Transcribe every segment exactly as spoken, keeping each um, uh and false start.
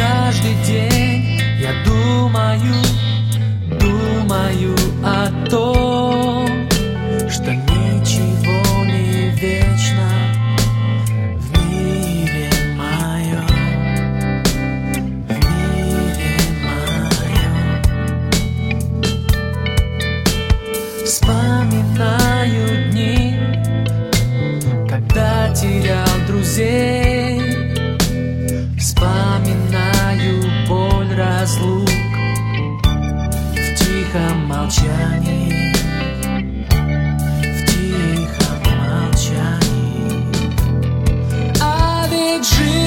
каждый день я думаю, думаю о том, что ничего не вечно в мире моем, в мире моем. Вспоминаю дни, когда терял друзей, вспоминаю боль разлук в тихом молчании, в тихом молчании. А ведь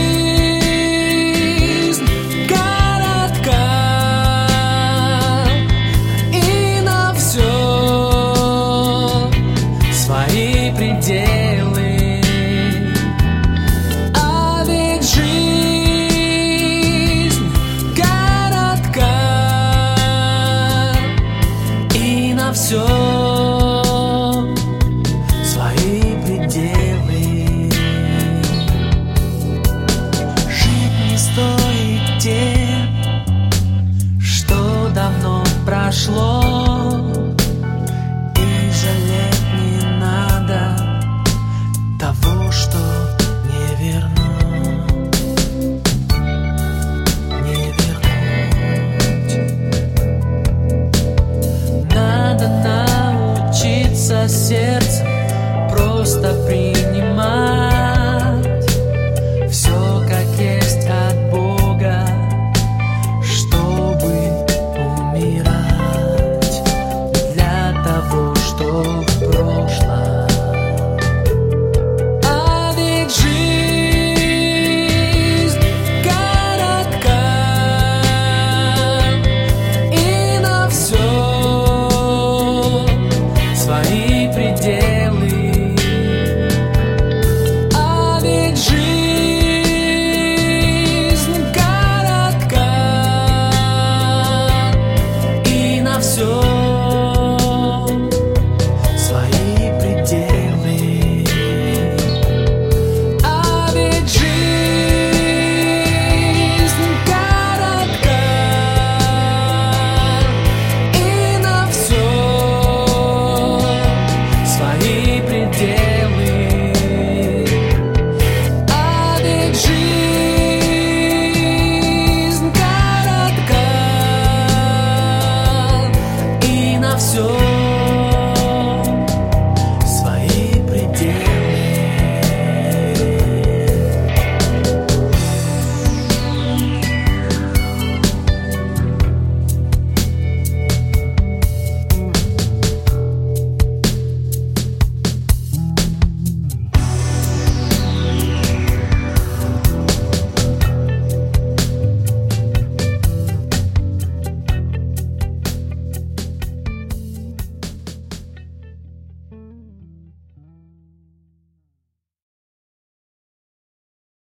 жизнь коротка, и на все свои пределы. А ведь жизнь коротка, и на все свои пределы. Жить не стоит тем, что давно прошло, и жалеть не надо того, что не вернуть, не вернуть. Надо научиться сердцем просто принимать все как есть от Бога, чтобы умирать для того, что в прошлом. А ведь жизнь коротка, и на все свои пределы. А ведь жизнь коротка, и на все свои пределы. А ведь жизнь коротка, и на все свои пределы. А ведь жизнь